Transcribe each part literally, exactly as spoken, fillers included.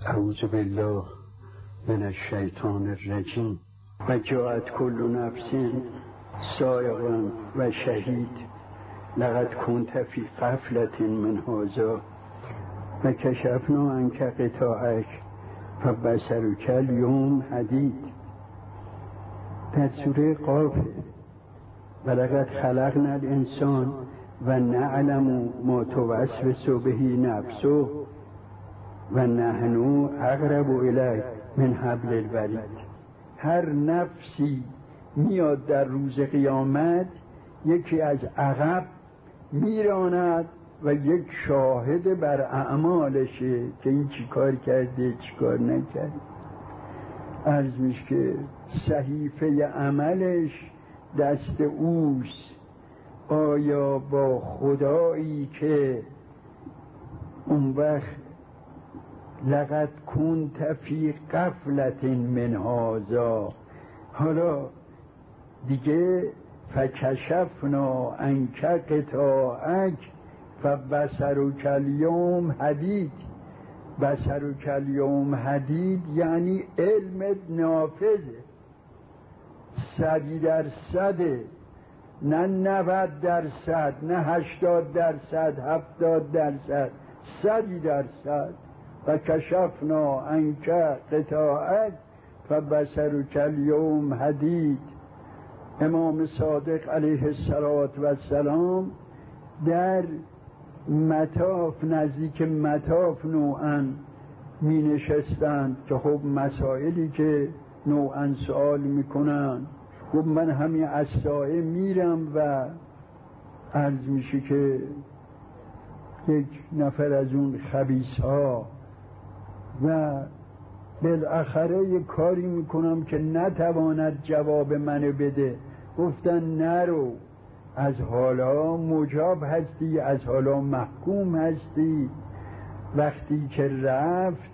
اعوذ بالله من الشیطان الرجیم. و جاءت کل نفس سائق و شهید لقد كنت فی غفلة من هذا و کشفنا عنک غطاءک فبصرک الیوم حدید. در سوره قاف و لقد خلقنا الانسان و نعلم ما توسوس به نفسه و نحن اقرب الیه من حبل الورید. هر نفسی میاد در روز قیامت یکی از عقب میراند و یک شاهد بر اعمالشه که این چی کار کرده چی کار نکرده. عرض میشه که صحیفه عملش دست اوست. آیا با خدایی که اون وقت لقد كنت فی غفلة من هذا، حالا دیگه فکشفنا عنک غطاءک فبصرک الیوم حدید. بصرک الیوم حدید یعنی علم نافذه، صدی درصده، نه نود درصد، نه هشتاد درصد، هفتاد درصد، صدی درصد. و کشفنا عنک غطاءک فبصرک الیوم حدید. امام صادق علیه السلام در مطاف، نزدیک مطاف نوعا می نشستند که خب مسائلی که نوعا سوال میکنن. گفت من همین از سایه میرم و عرض میشه که یک نفر از اون خبیث ها و بالاخره یک کاری میکنم که نتواند جواب منو بده. گفتن نرو، از حالا مجاب هستی، از حالا محکوم هستی. وقتی که رفت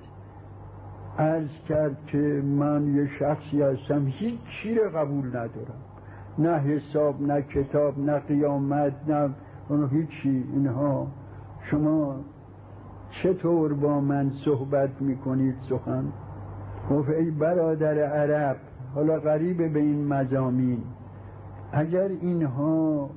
عرض کرد که من یه شخصی هستم هیچ چی رو قبول ندارم، نه حساب، نه کتاب، نه قیامت، نه هیچی اینها. شما چطور با من صحبت میکنید سخن؟ گفت ای برادر عرب، حالا غریبه به این مضامین، اگر اینها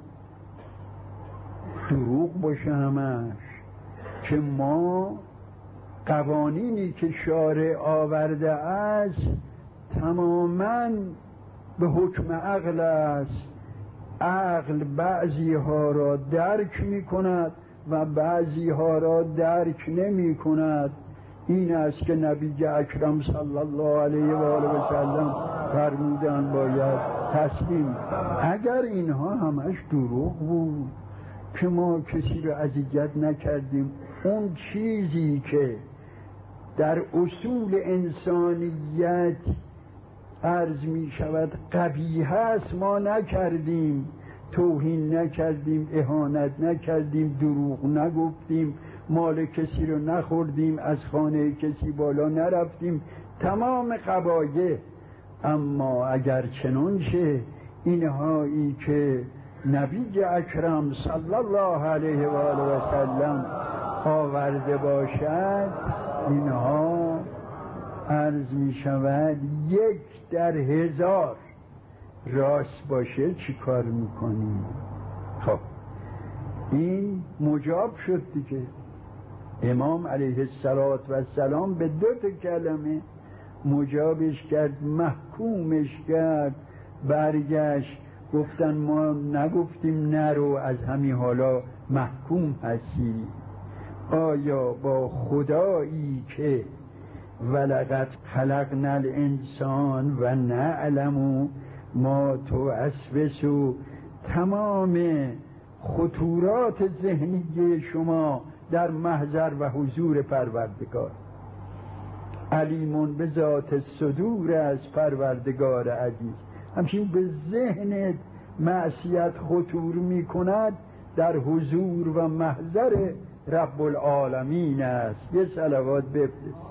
دروغ باشه همش که ما قوانینی که شارع آورده است تماما به حکم عقل است، عقل بعضی ها را درک می کند و بعضی ها را درک نمی کند. این است که نبی اکرم صلی الله علیه و آله و سلم فرمودن باید تسلیم. اگر اینها همش دروغ بود که ما کسی رو اذیت نکردیم، اون چیزی که در اصول انسانیت عرض می شود قبیح است ما نکردیم، توهین نکردیم، اهانت نکردیم، دروغ نگفتیم، مال کسی رو نخوردیم، از خانه کسی بالا نرفتیم، تمام قبایح. اما اگر چنانچه اینهایی که نبی اکرم صلی الله علیه و آله و سلم آورده باشد، اینها عرض می شود یک در هزار راست باشه چی کار میکنیم؟ خب این مجاب شد دیگه. امام علیه السلام به دو تا کلمه مجابش کرد، محکومش کرد. برگشت گفتن ما نگفتیم نرو، از همین حالا محکوم هستی. آیا با خدایی که ولقد خلقنا الانسان و نعلم ما توسوس، تمام خطورات ذهنی شما در محضر و حضور پروردگار، علیمون به ذات صدور از پروردگار عزیز. همچنین به ذهنت معصیت خطور می کند در حضور و محضر رب العالمین است. یه صلوات بفرست.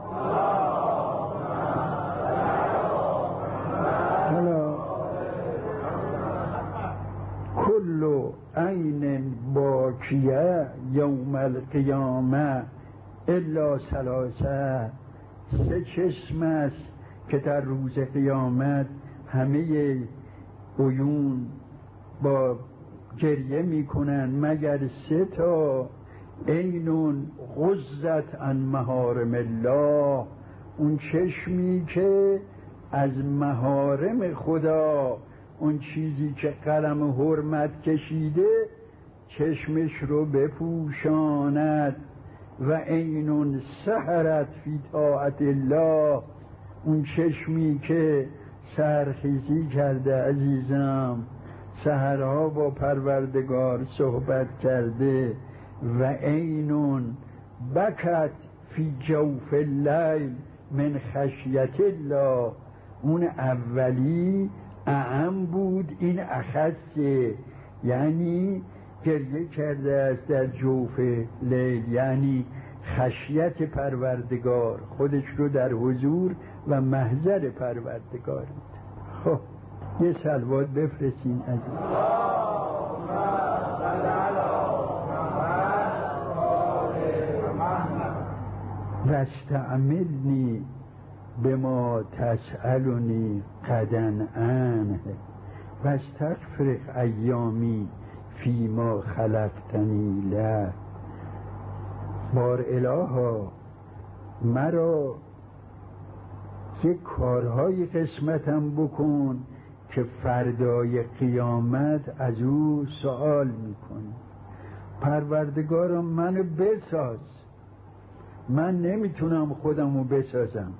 حالا کل عین باکیه یوم القیامه الا ثلاثه، سه چشم است که در روز قیامت همه عیون با گریه میکنن مگر سه تا، عینون غضت عن محارم الله، اون چشمی که از محارم خدا، اون چیزی که قلم حرمت کشیده چشمش رو بپوشاند، و عینون سحرت فی طاعت الله، اون چشمی که سحرخیزی کرده عزیزم، سحرها با پروردگار صحبت کرده، و عینون بکت فی جوف اللیل من خشیت الله، اون اولی اعم بود، این اخصه، یعنی گریه کرده است در جوف لیل، یعنی خشیت پروردگار، خودش رو در حضور و محضر پروردگار بود. خب یه صلوات بفرستین از واستعملنی بما تسألنی غدا عنه واستغفرق ایامی فیما خلقتنی له. بار الها مرا یک کارهای قسمتم بکن که فردای قیامت از او سوال میکنی. پروردگارم منو بساز، من نمیتونم خودمو بسازم.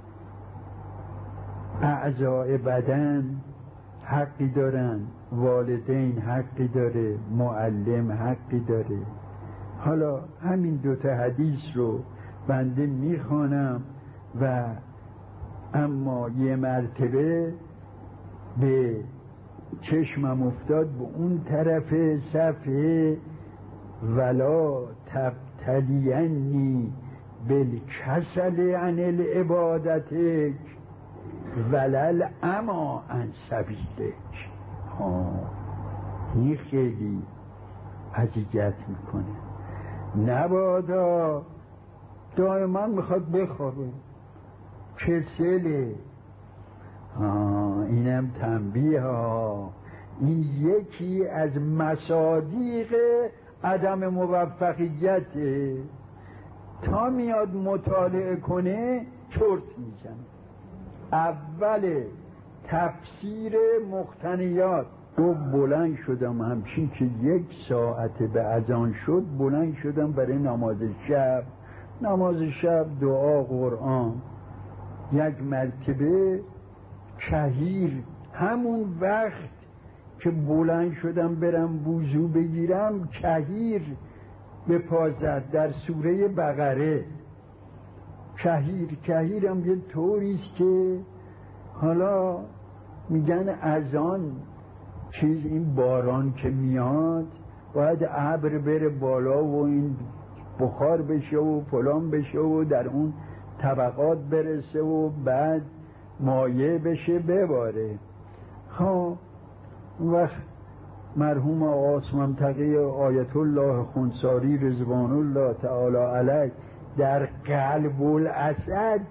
اعضای بدن حقی دارن، والدین حقی داره، معلم حقی داره. حالا همین دوتا حدیث رو بنده میخوانم و اما یه مرتبه به چشمم افتاد به اون طرف صفحه، ولا تبتلینی بالکسل عن العبادتک ولل اما عن سبیلک. این خیلی اذیت میکنه. نبادا دائما میخواد بخوابه، کسله. اینم تنبیه ها، این یکی از مصادیق عدم موفقیته. تا میاد مطالعه کنه چرت میزنه. اول تفسیر مقتنیات رو بلند شدم، همچین که یک ساعت به اذان شد بلند شدم برای نماز شب. نماز شب دعا قرآن. یک مرتبه شهیر همون وقت که بلند شدم برم وضو بگیرم، شهیر به پا زد در سوره بقره. شهیر شهیرم یه طوریست که حالا میگن از آن چیز، این باران که میاد باید ابر بره بالا و این بخار بشه و فلان بشه و در اون طبقات برسه و بعد مایع بشه بباره. خب وقت مرحوم آقا عثمان تقی آیت الله خنساری رضوان الله تعالی علیه در قلب الاسد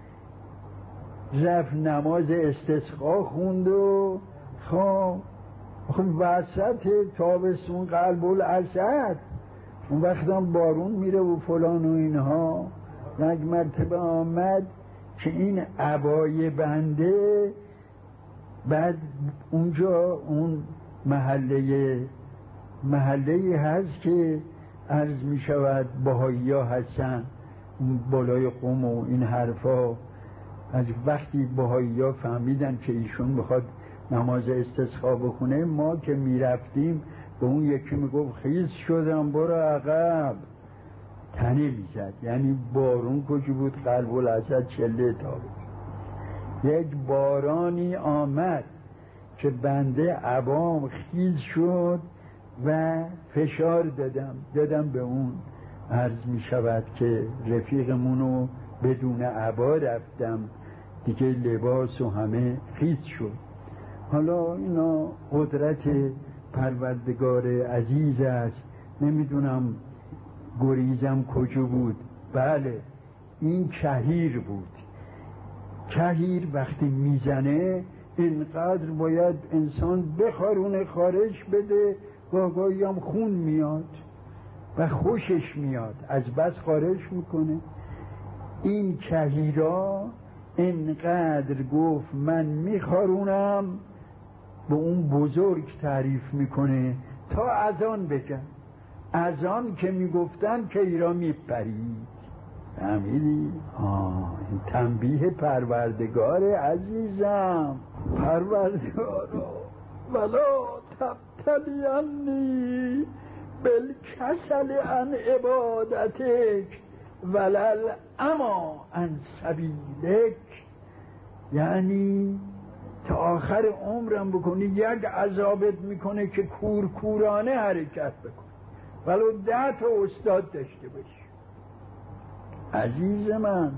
رفت نماز استسقا خوند و خب خب وسط تابستون قلب الاسد اون وقت هم بارون میره و فلان و اینها. یک مرتبه آمد که این عبای بنده، بعد اونجا اون محله محله هست که عرض می شود بهایی ها هستن، بالای قم و این حرفا. از وقتی بهایی ها فهمیدن که ایشون میخواد نماز استسقا بخونه، ما که می رفتیم به اون یکی می گفت خیز شدم برو عقب، تنه می زد. یعنی بارون کجا بود؟ قلب الاسد چله تا بود. یک بارانی آمد که بنده عبام خیز شد و فشار دادم دادم به اون. عرض می شود که رفیقمونو بدون عبا رفتم دیگه، لباس و همه خیز شد. حالا اینا قدرت پروردگار عزیز است. نمیدونم گریزم کجا بود. بله این کهیر بود. کهیر وقتی میزنه اینقدر باید انسان بخارونه، خارش بده، گاهی هم خون میاد و خوشش میاد، از بس خارش میکنه. این کهیرا اینقدر گفت من میخارونم، به اون بزرگ تعریف میکنه تا اذان بگن. اذان که میگفتن کهیرا میپرید. فهمیدی؟ آه این تنبیه پروردگار عزیزم. پروردگارا ولا تبتلینی بالکسل عن عبادتک ولل اما عن سبیلک، یعنی تا آخر عمرم بکنی یک عذابت میکنه که کورکورانه حرکت بکنی ولو ده تا استاد داشته باشی. عزیز من،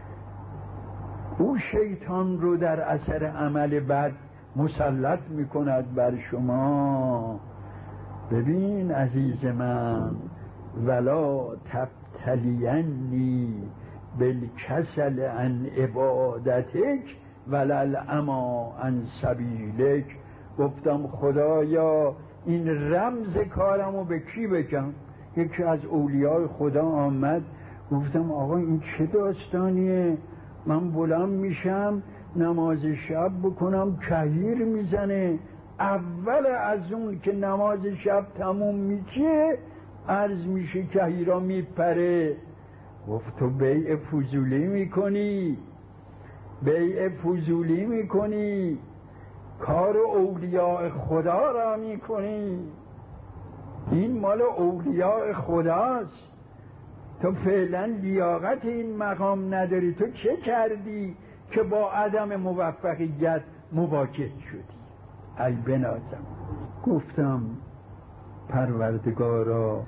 او شیطان رو در اثر عمل بد مسلط میکند بر شما. ببین عزیز من، ولا تبتلینی بالکسل عن عبادتک ولل اما عن سبیلک. گفتم خدایا این رمز کارمو به کی بگم؟ یکی از اولیاء خدا آمد، گفتم آقا این چه داستانیه؟ من بلند میشم نماز شب بکنم کهیر میزنه، اول از اون که نماز شب تموم میشه عرض میشه کهیرا میپره. گفت تو بیع فضولی میکنی، بیع فضولی میکنی، کار اولیاء خدا را میکنی. این مال اولیاء خداست، تو فعلا لیاقت این مقام نداری. تو چه کردی که با عدم موفقیت مواجه شدی؟ ای بنازم. گفتم پروردگارا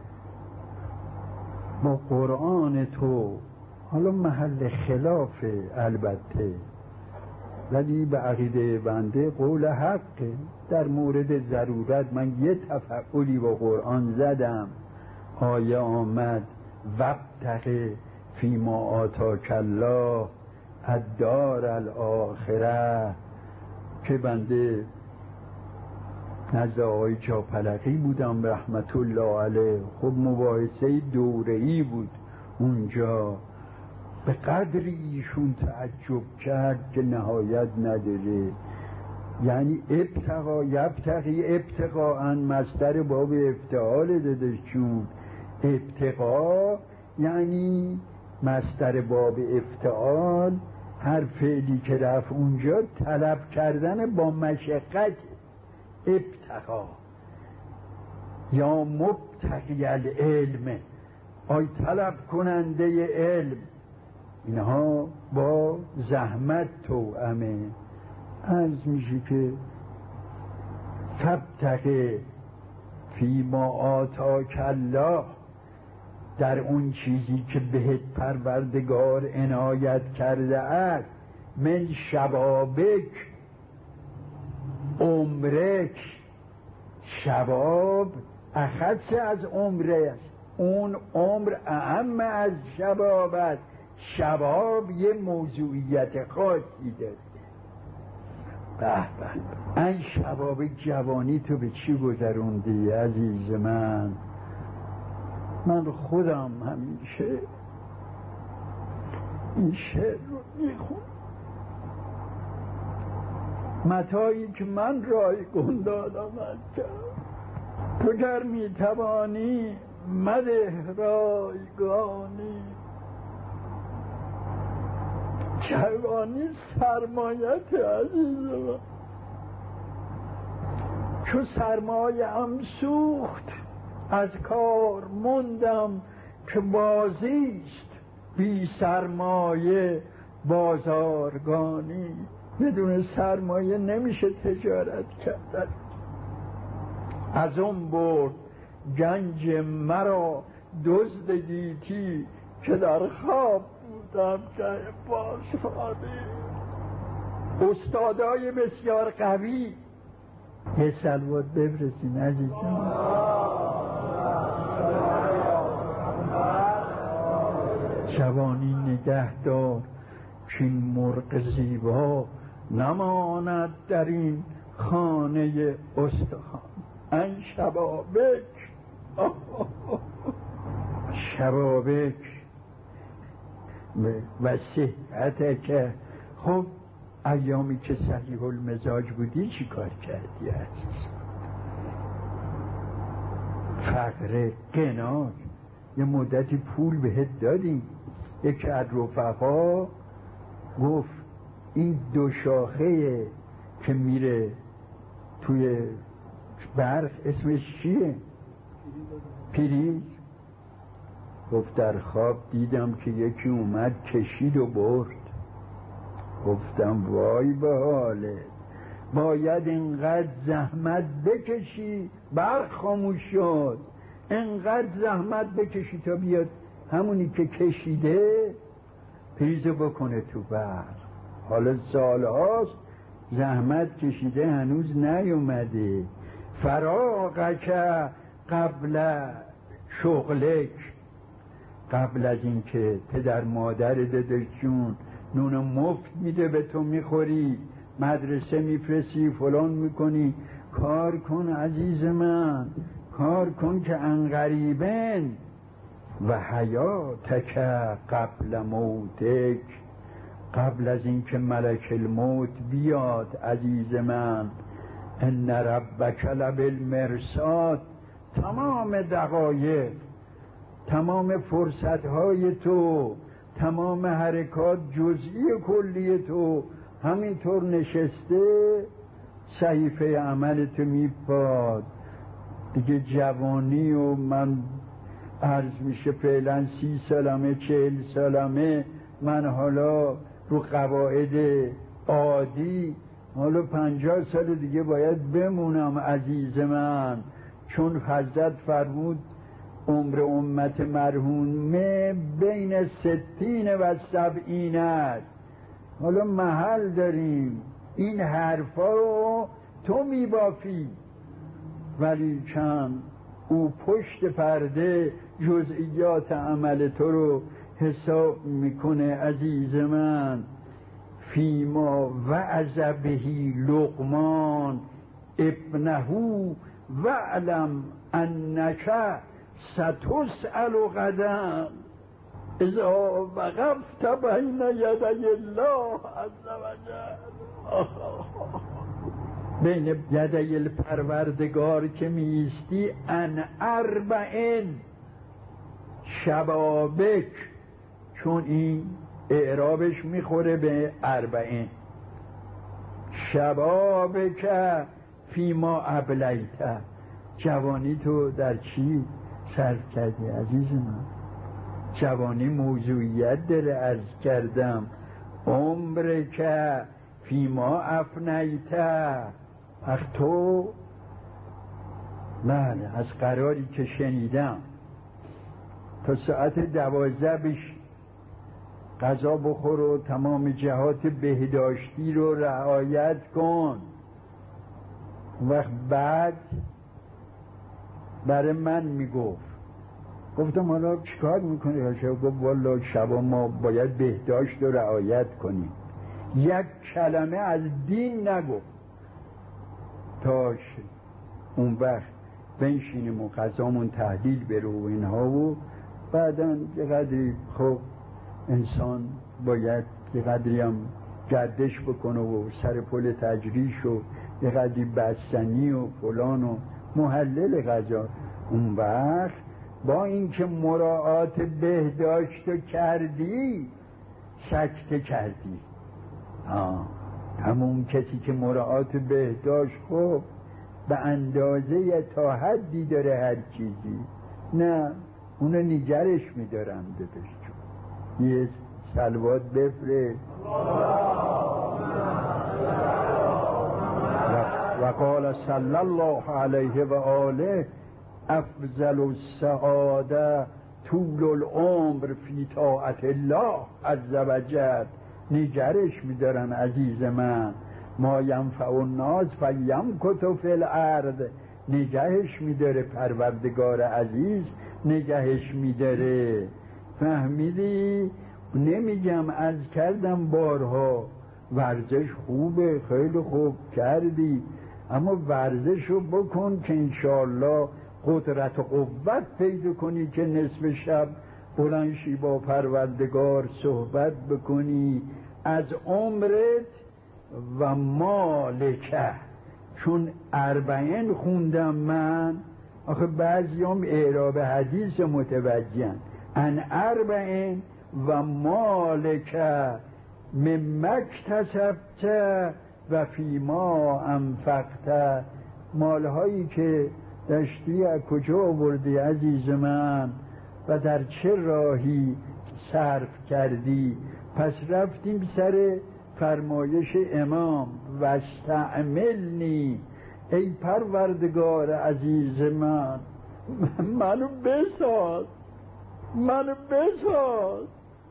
با قرآن تو، حالا محل خلافه البته، ولی به عقیده بنده قول حقه. در مورد ضرورت من یه تفعلی با قرآن زدم، آیه آمد وابتغ فیما آتاک الله الدار الاخره، که بنده نزد آقای جاپلقی بودم رحمت الله علیه. خب مباحثه دوره‌ای بود اونجا، به قدری ایشون تعجب کرد که نهایت نداره. یعنی ابتغا یبتغی ابتغاء مصدر باب افتعال داده چون ابتغا یعنی مصدر باب افتعال، هر فعلی که رفت اونجا طلب کردن با مشقت. ابتغا یا مبتغی العلم، آی طلب کننده علم، اینها با زحمت توأمه. عرض میشه که فابتغ فیما آتاک الله، در اون چیزی که بهت پروردگار عنایت کرده است، من شبابک عمرک. شباب اخص از عمره است، اون عمر اهم از شباب است. شباب یه موضوعیت خاصی داره. به به، این شباب جوانی تو به چی گذروندی عزیز من؟ من خودم همیشه این شعر رو میخونم. متایی که من رایگان دادم کرد، تو گر میتوانی مده رایگانی. جوانی سرمایت عزیز من، چو سرمایه هم سوخت از کار موندم، که بازیست بی سرمایه بازارگانی. بدون سرمایه نمیشه تجارت کرد. از اون برد گنج مرا دزد گیتی، که در خواب بودم که بازخوانی. استادای بسیار قوی، یه صلوات بفرستین عزیزم. جوانی نگهدار که این مرغ زیبا نماند در این خانه استخوان. ان شبابک شبابک و صحت که خب ایامی که صحیح المزاج بودی چی کار کردی عزیز؟ فقر قناج یه مدتی پول بهت دادیم. یکی از رفقا گفت این دو شاخه که میره توی برق اسمش چیه؟ پریز. گفت در خواب دیدم که یکی اومد کشید و برد. گفتم وای به حالت، باید اینقدر زحمت بکشی برق خاموش شد، اینقدر زحمت بکشی تا بیاد همونی که کشیده پریزو بکنه تو برق. حالا سالهاست زحمت کشیده هنوز نیومده. فراغک قبل شغلک، قبل از این که پدر مادر دادشون نون مفت میده به تو میخوری، مدرسه میفرستی، فلان میکنی، کار کن عزیز من، کار کن که انقریبن و حیاتک قبل موتک، قبل از این که ملک الموت بیاد عزیز من. ان ربک لبالمرصاد، تمام دقایق، تمام فرصتهای تو، تمام حرکات جزئی کلی تو همینطور نشسته صحیفه عمل تو میپاد دیگه. جوانی و من عرض میشه فعلا سی سالمه چهل سالمه، من حالا رو قواعد عادی حالا پنجاه سال دیگه باید بمونم عزیز من، چون حضرت فرمود عمر امت مرحومه بین ستین و سبعین است. حالا محل داریم این حرفا رو تو میبافی، ولی چند او پشت پرده جزئیات عمل تو رو حساب میکنه عزیز من. فیما وعظ بهی لقمان ابنه وعلم انک ستسأل غدا اذا وقفت بین یدی الله عز وجل. بین یدی الپروردگار که میستی، ان اربعین شبابک، چون این اعرابش میخوره به اربعین. شبابک فیما ابلیت، جوانی تو در چی صرف کردی عزیز من؟ جوانی موضوعیت داره عرض کردم. عمر که فیما افنیت، اخ تو بله از قراری که شنیدم تا ساعت دوازده بش غذا بخور و تمام جهات بهداشتی رو رعایت کن. وقت بعد برای من میگفت، گفتم حالا چیکار میکنی؟ گفت والا شبا ما باید بهداشت رو رعایت کنیم. یک کلمه از دین نگفت تاش اون وقت بنشینیم و غذامون تحلیل بره و اینها، و بعدا یه قدری خب انسان باید یه قدری هم گردش بکنه و سر پل تجریش و یه قدری بستنی و فلان و محلل غذا. اون وقت با اینکه مراعات بهداشت کردی سکته کردی. آه. همون کسی که مراعات بهداشت خب به اندازه تا حدی داره هر چیزی، نه اونو نگرش میدارم دادش چون یه سلوات بفره. و قال صلی الله علیه و آله افضل السعاده طول العمر فی طاعت الله عز وجل. نگرش میدارن عزیز من. ما ینفع الناس فیمکث فی الارض، نگهش میداره پروردگار عزیز، نگهش میداره فهمیدی؟ نمیگم از کردم بارها ورزش خوبه، خیلی خوب کردی، اما ورزش رو بکن که انشاءالله قدرت و قوت پیدا کنی که نصف شب بلنشی با پروردگار صحبت بکنی از عمرت و مالکه. چون اربعین خوندم من، آخه بعضیام اعراب حدیث متوجهن، ان اربعین و مالکه ممک تسبت و فیما انفقت. مالهایی که داشتی از کجا آوردی عزیز من و در چه راهی صرف کردی؟ پس رفتیم سر فرمایش امام واستعملنی، ای پروردگار عزیز من منو بساز، منو بساز،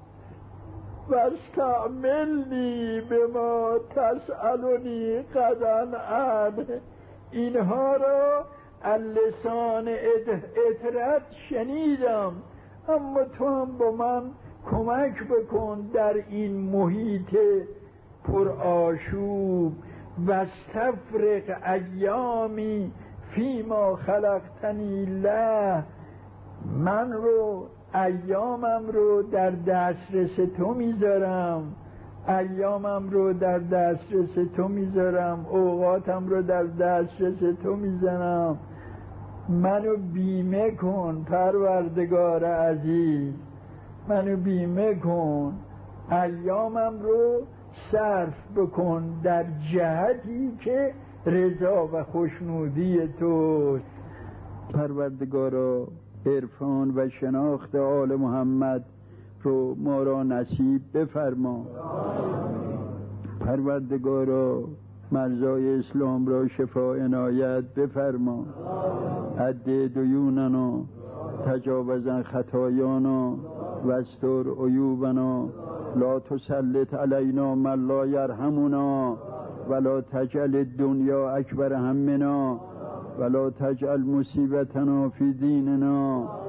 واستعملنی به ما تسألونی قدن عنه. اینها را اللسان اطرت شنیدم، اما تو هم با من کمک بکن در این محیط پر آشوب. واستفرغ ایامی فیما خلقتنی له، من رو ایامم رو در دسترس تو میذارم، ایامم رو در دسترس تو میذارم، اوقاتم رو در دسترس تو میذارم، منو بیمه کن پروردگار عزیز، منو بیمه کن، ایامم رو صرف بکن در جهتی که رضا و خوشنودی تو. پروردگارا عرفان و شناخت آل محمد رو ما را نصیب بفرما. پروردگارا مرزای اسلام را شفا عنایت بفرما. عد دیوننا، تجاوزن خطایانا، واستر عیوبنا، لا تسلط علینا من لا یرحمنا، ولا تجعل الدنیا اکبر همنا، ولا تجعل مصیبتنا فی دیننا.